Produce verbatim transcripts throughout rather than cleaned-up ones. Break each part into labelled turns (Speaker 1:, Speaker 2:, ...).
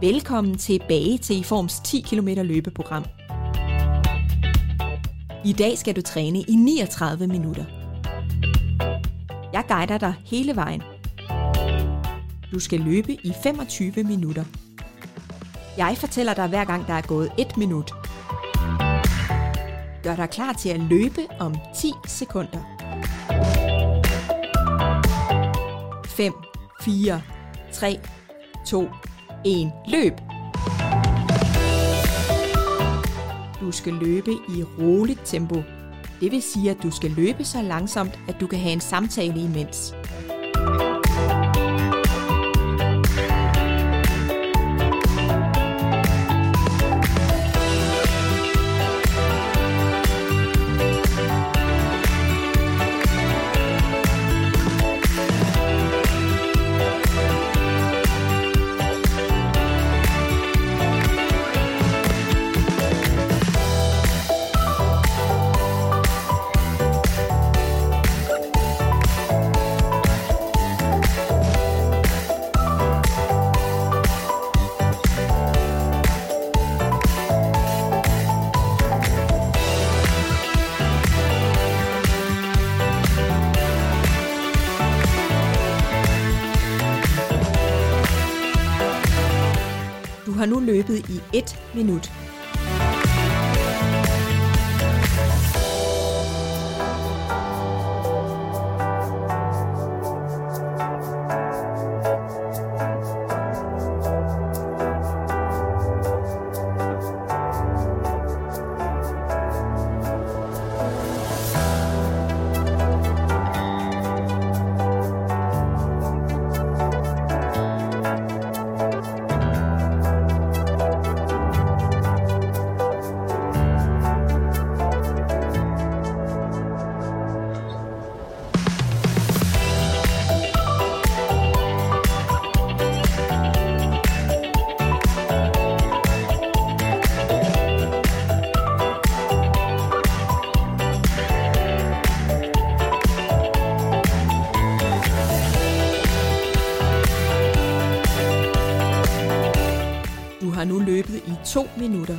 Speaker 1: Velkommen tilbage til Iforms ti kilometer løbeprogram. I dag skal du træne i niogtredive minutter. Jeg guider dig hele vejen. Du skal løbe i femogtyve minutter. Jeg fortæller dig hver gang der er gået et minut. Gør dig klar til at løbe om ti sekunder. fem, fire, tre, to, et. Løb! Du skal løbe i roligt tempo. Det vil sige, at du skal løbe så langsomt, at du kan have en samtale imens. Du har nu løbet i et minut. Du har nu løbet i to minutter.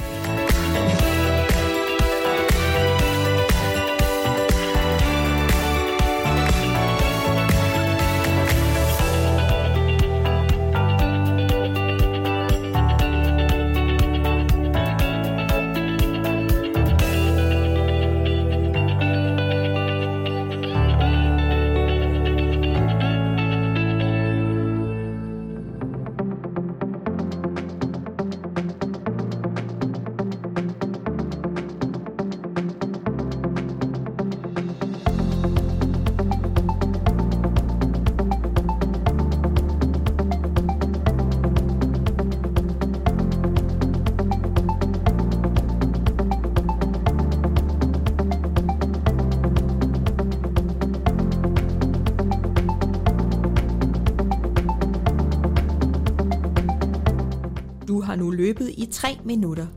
Speaker 1: Du har nu løbet i tre minutter.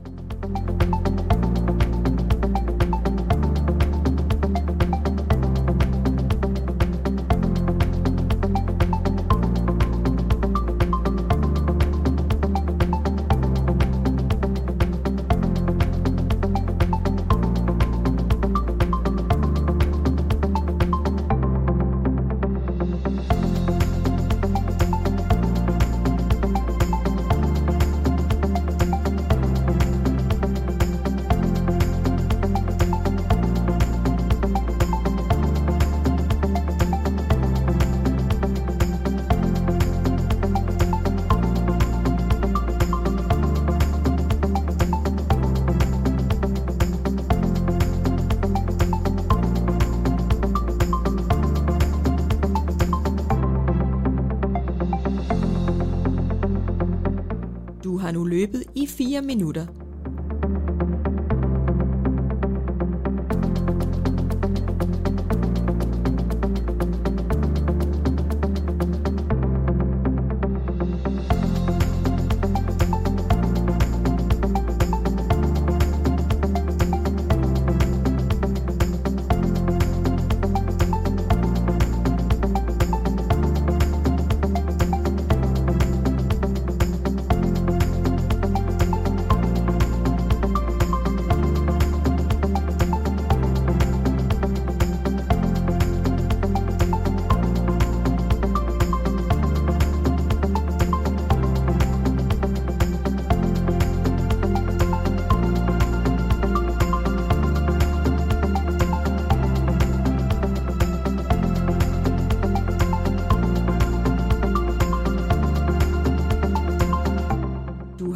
Speaker 1: Du har nu løbet i fire minutter.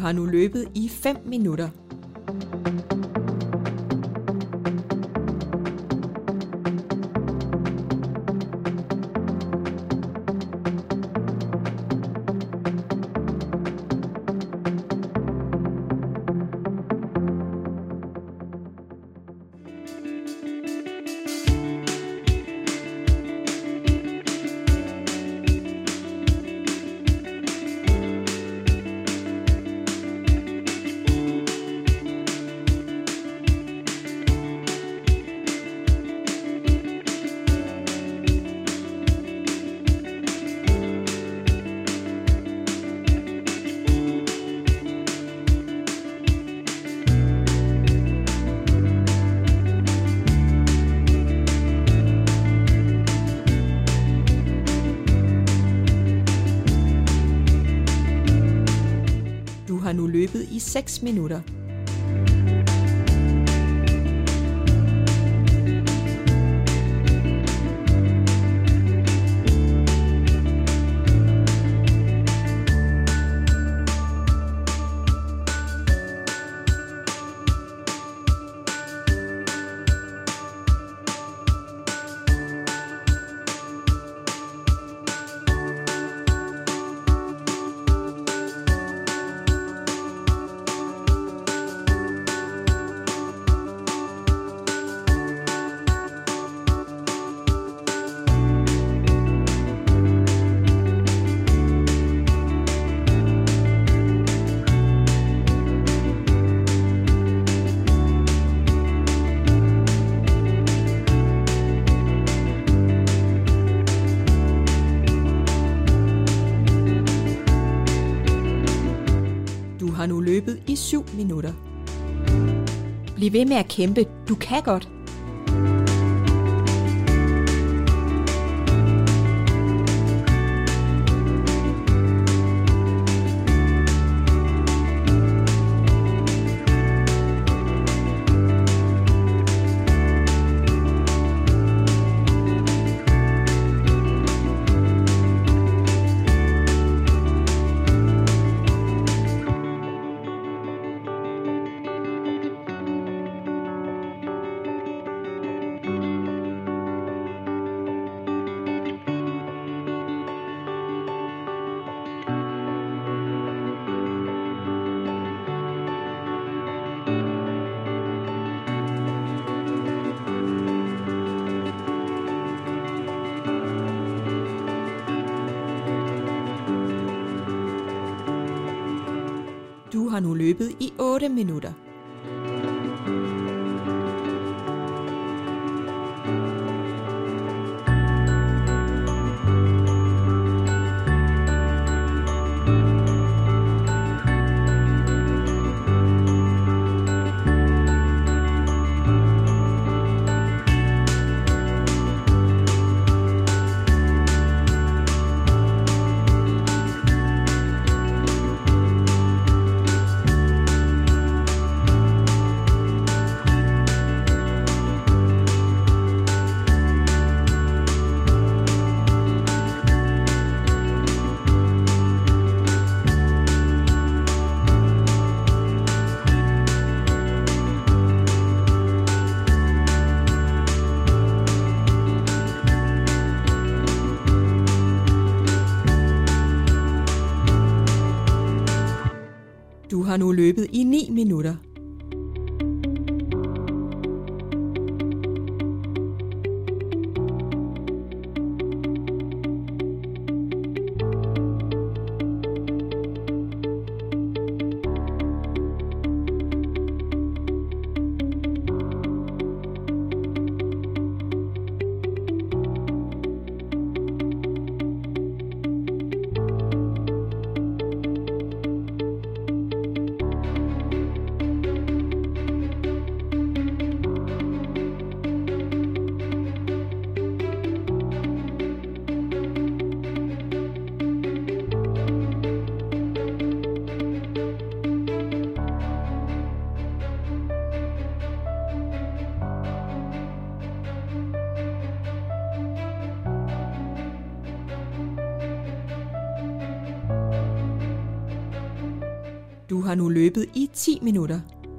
Speaker 1: har nu løbet i fem minutter. Du har nu løbet i seks minutter. Du har nu løbet i syv minutter. Bliv ved med at kæmpe. Du kan godt. Du har nu løbet i otte minutter. Du har nu løbet i ni minutter. Du har nu løbet i ti minutter.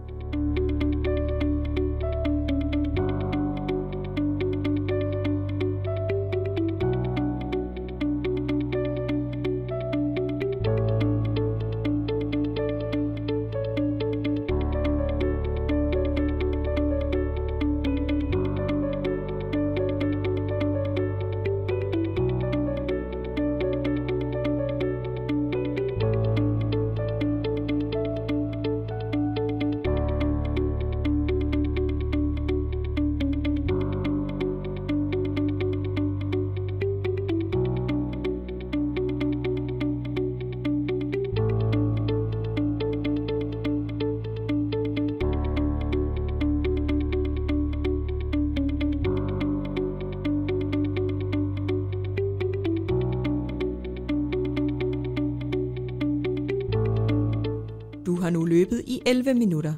Speaker 1: Du har nu løbet i elleve minutter.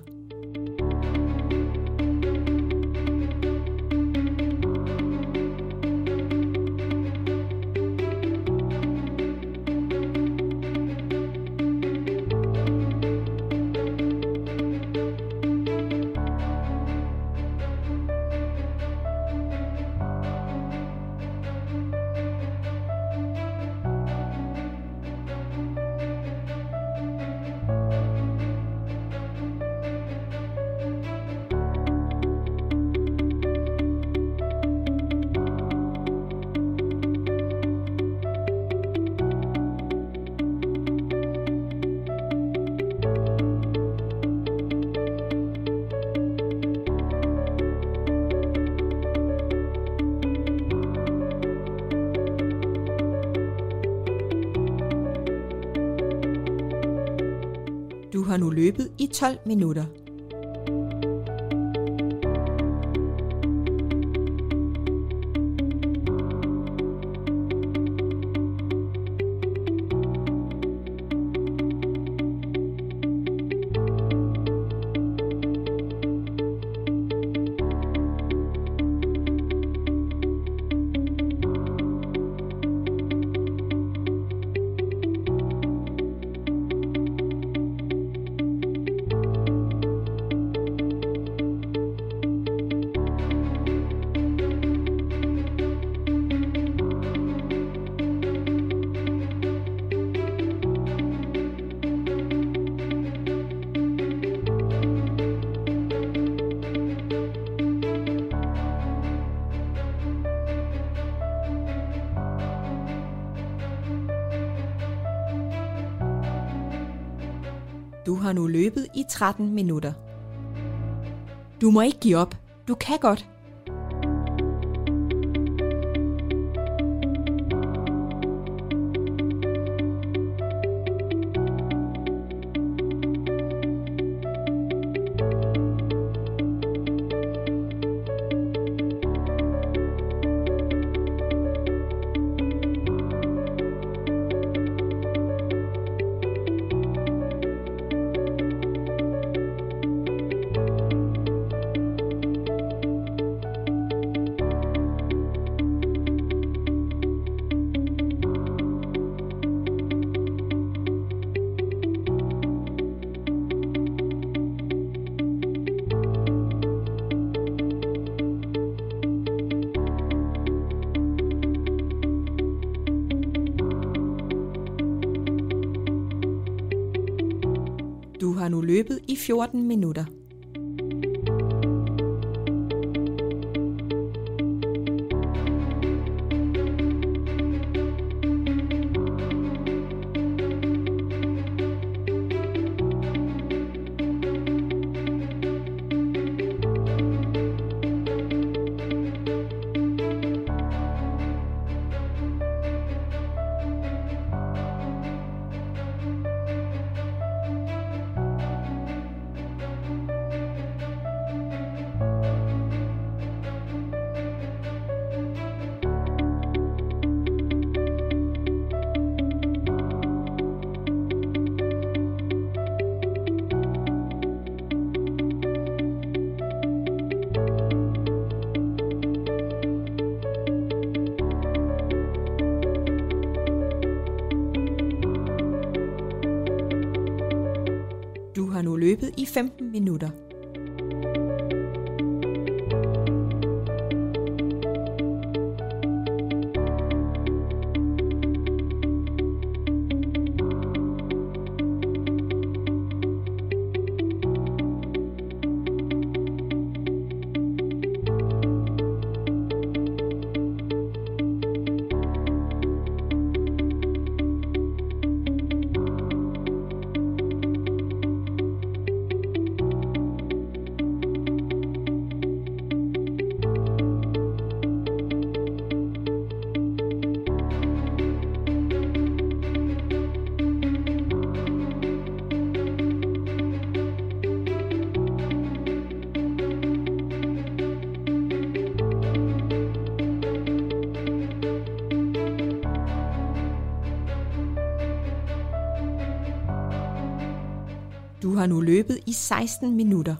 Speaker 1: Du har nu løbet i tolv minutter. Du har nu løbet i tretten minutter. Du må ikke give op. Du kan godt. Du har nu løbet i fjorten minutter. Du har nu løbet i femten minutter. Du har nu løbet i seksten minutter.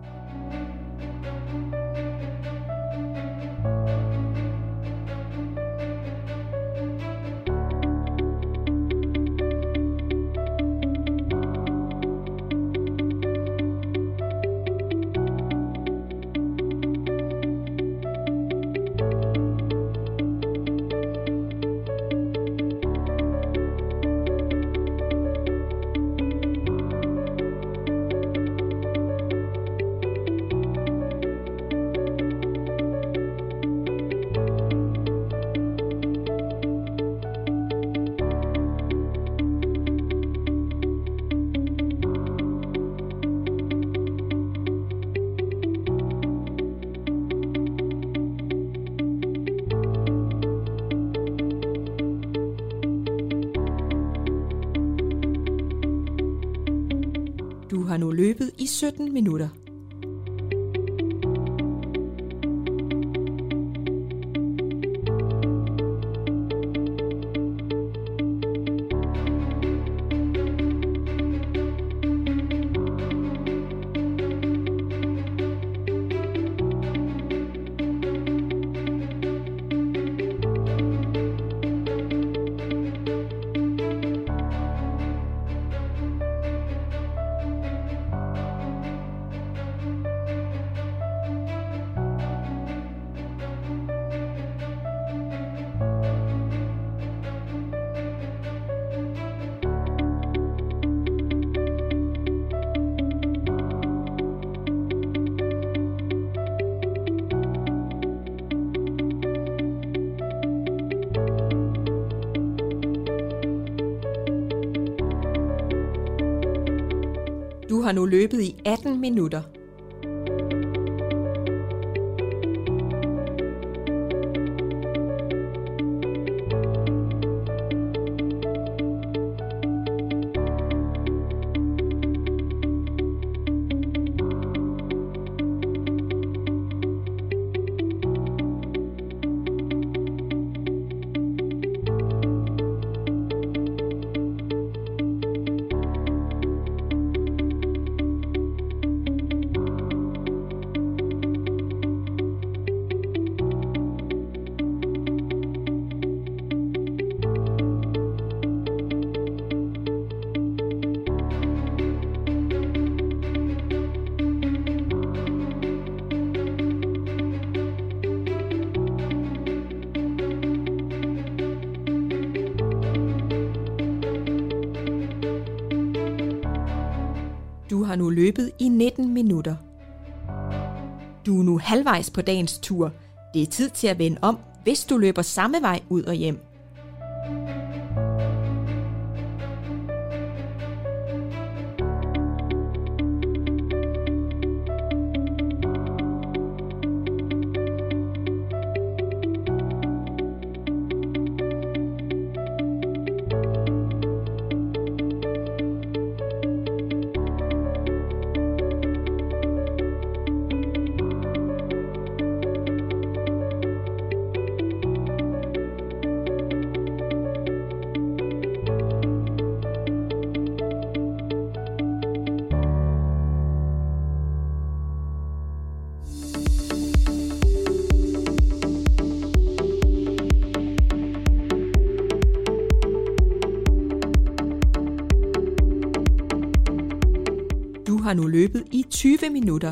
Speaker 1: Du har nu løbet i sytten minutter. Du har nu løbet i atten minutter. Du har nu løbet i nitten minutter. Du er nu halvvejs på dagens tur. Det er tid til at vende om, hvis du løber samme vej ud og hjem. har nu løbet i tyve minutter.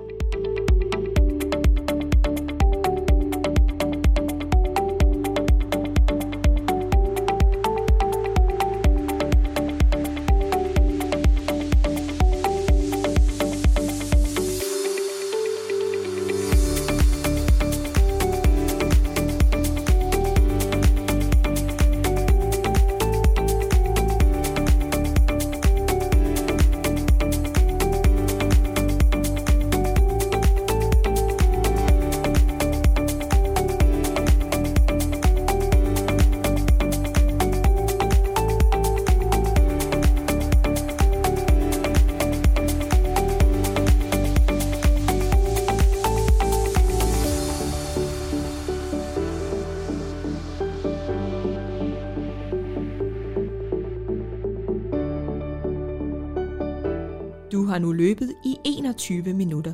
Speaker 1: Du har nu løbet i enogtyve minutter.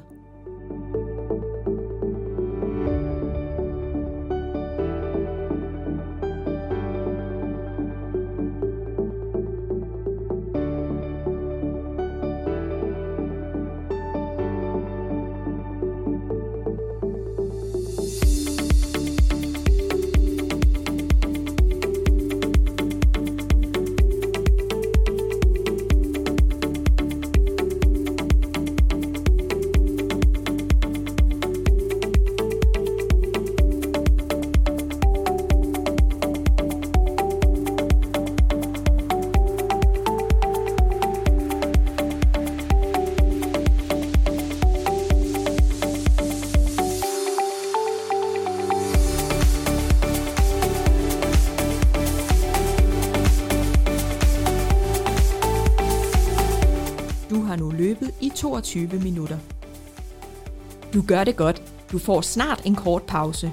Speaker 1: Du har nu løbet i toogtyve minutter. Du gør det godt. Du får snart en kort pause.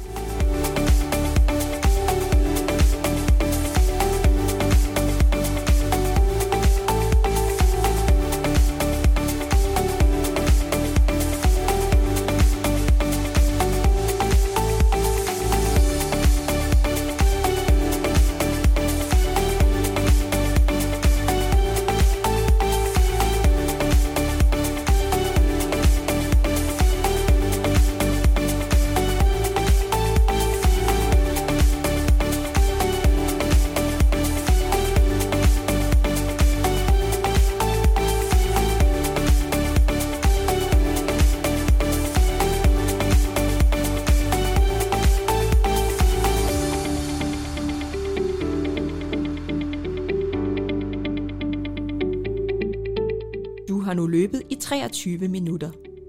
Speaker 1: Du har nu løbet i treogtyve minutter.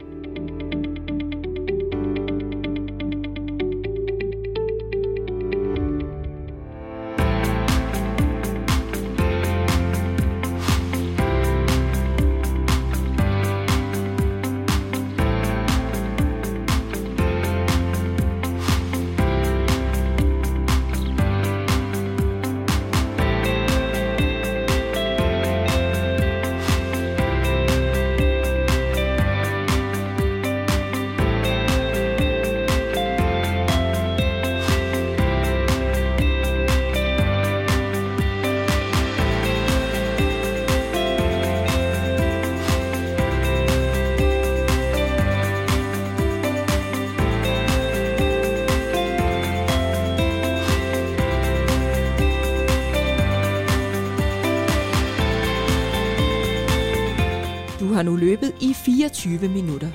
Speaker 1: Du har nu løbet i fireogtyve minutter.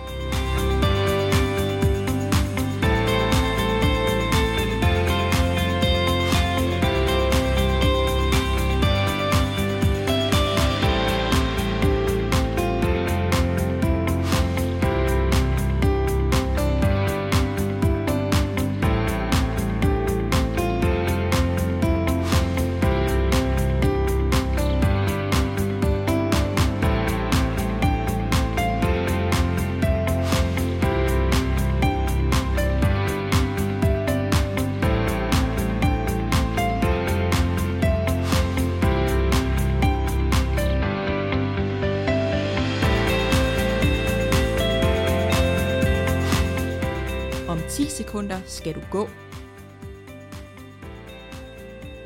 Speaker 1: Om ti sekunder skal du gå.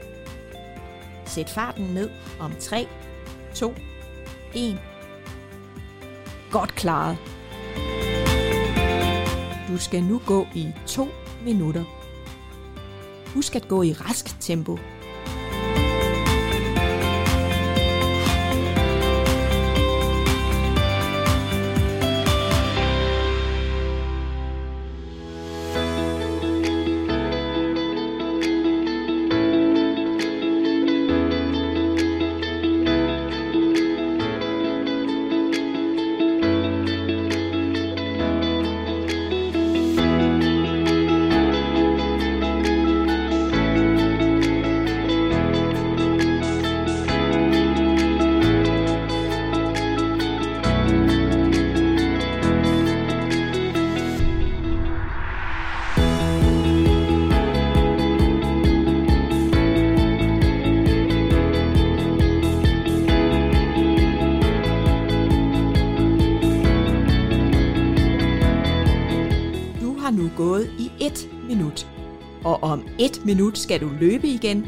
Speaker 1: Sæt farten ned om tre, to, et. Godt klaret. Du skal nu gå i to minutter. Husk at gå i rask tempo. Har nu gået i et minut, og om et minut skal du løbe igen.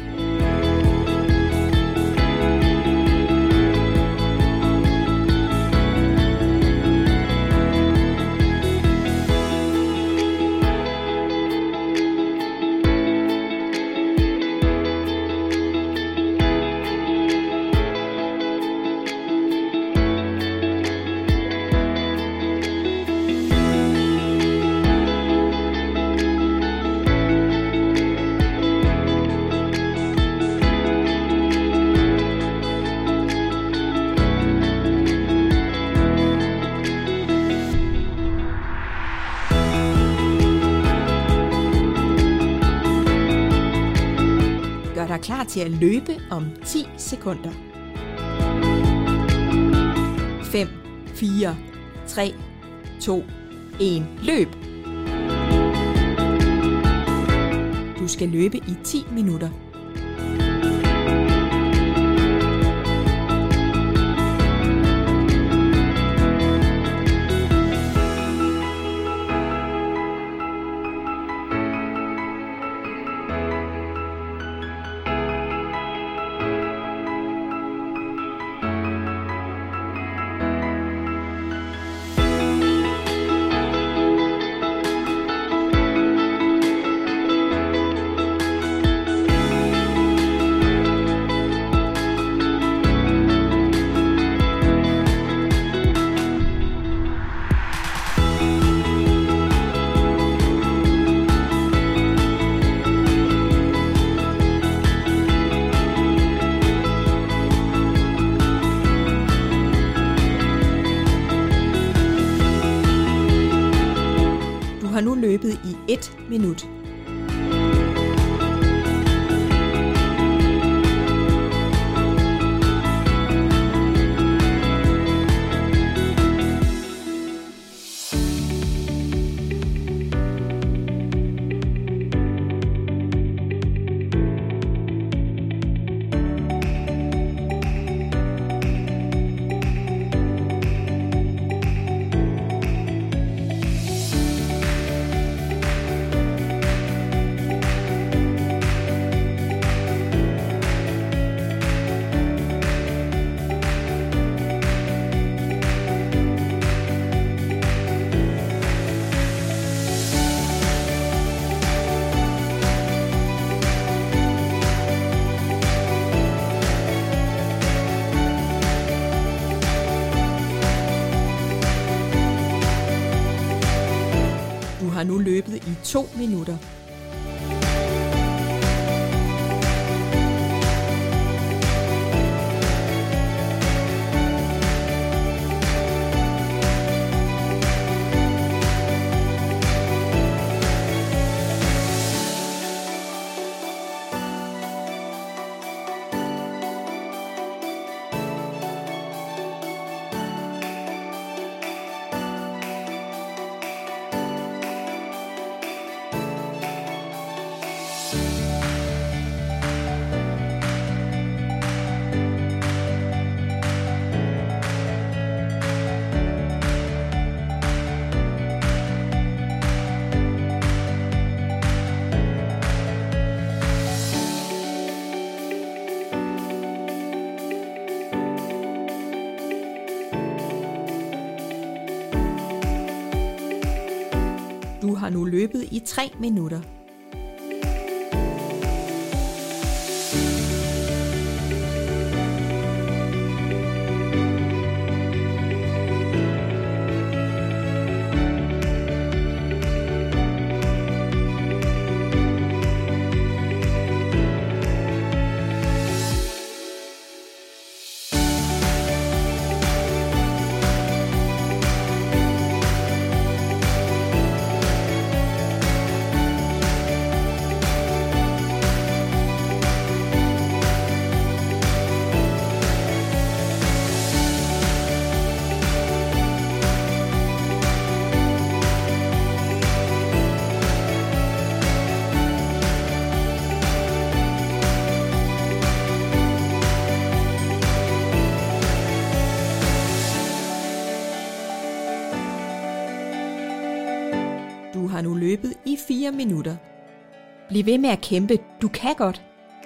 Speaker 1: Gør dig klar til at løbe om ti sekunder. fem, fire, tre, to, et. Løb! Du skal løbe i ti minutter. Du har nu løbet i et minut. Du har nu løbet i to minutter. har nu løbet i tre minutter. Du har nu løbet i fire minutter. Bliv ved med at kæmpe. Du kan godt.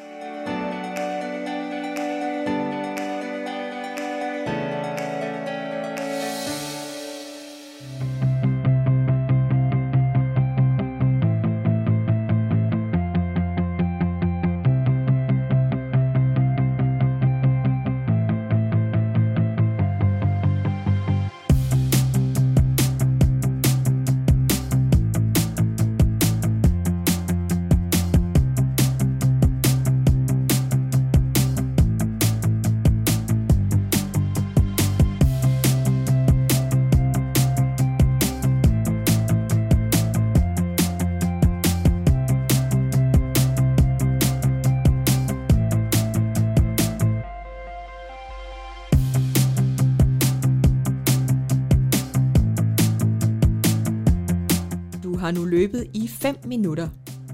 Speaker 1: Du har nu løbet i fem minutter.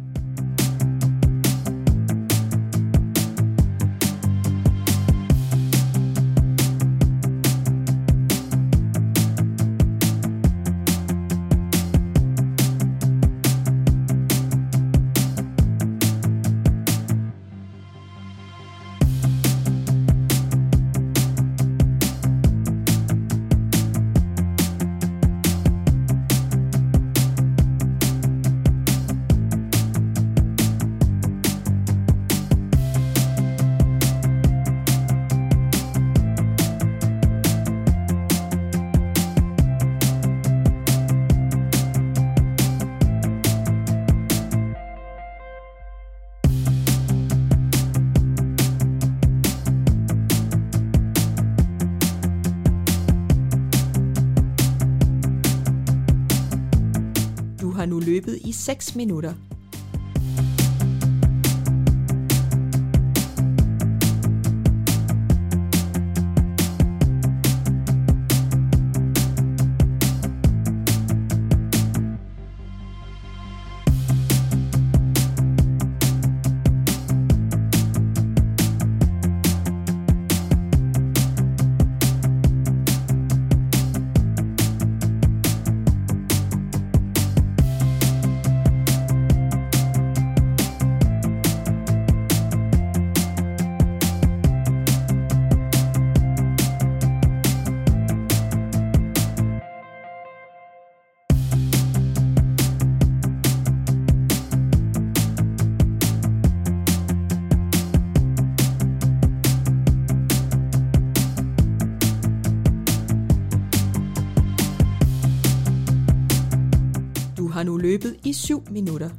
Speaker 1: Du har nu løbet i seks minutter. Du har nu løbet i syv minutter.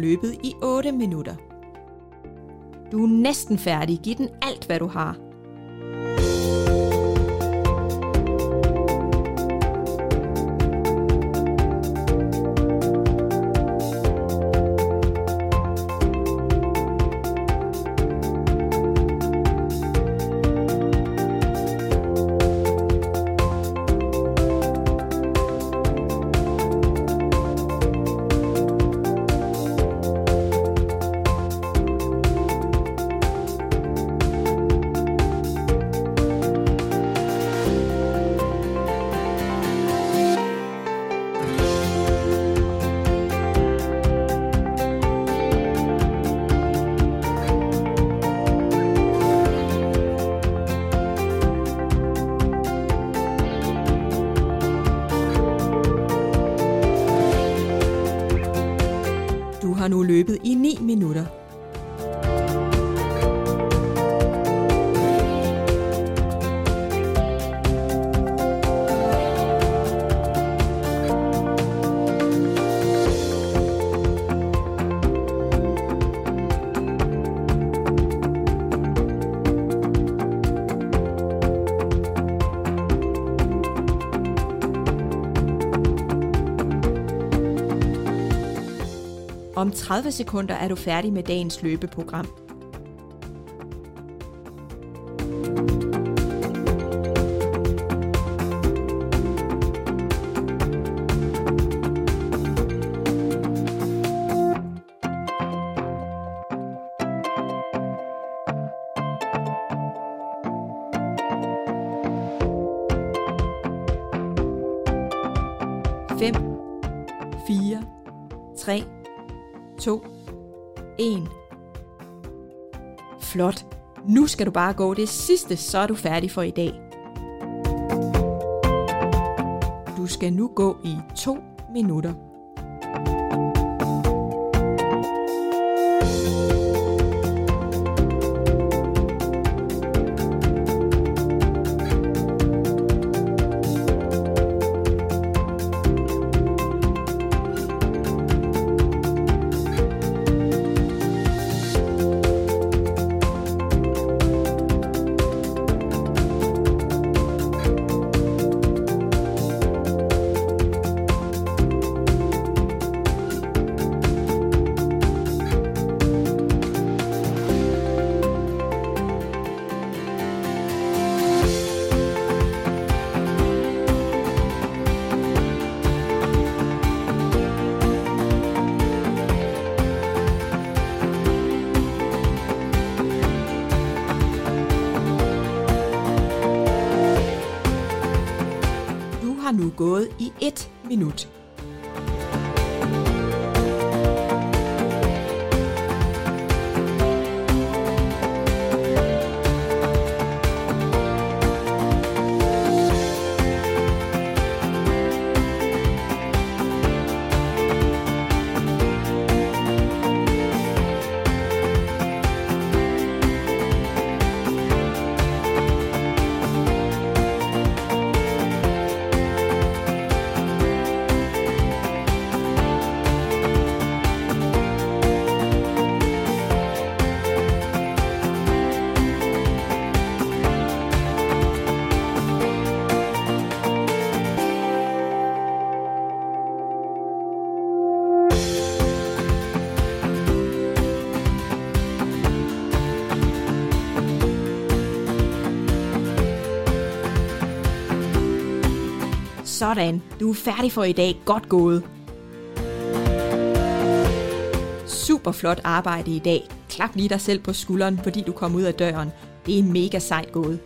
Speaker 1: løbet i otte minutter. Du er næsten færdig. Giv den alt, hvad du har. Du har nu løbet i ni minutter. Om tredive sekunder er du færdig med dagens løbeprogram. fem, fire, tre, to, en. Flot. Nu skal du bare gå det sidste, så er du færdig for i dag. Du skal nu gå i to minutter. Har nu gået i et minut. Sådan, du er færdig for i dag. Godt gået. Super flot arbejde i dag. Klap lige dig selv på skulderen, fordi du kom ud af døren. Det er mega sejt gået.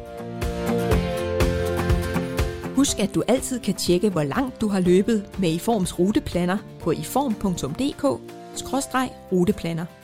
Speaker 1: Husk, at du altid kan tjekke, hvor langt du har løbet med iForms ruteplaner på iform punktum d k skråstreg ruteplaner.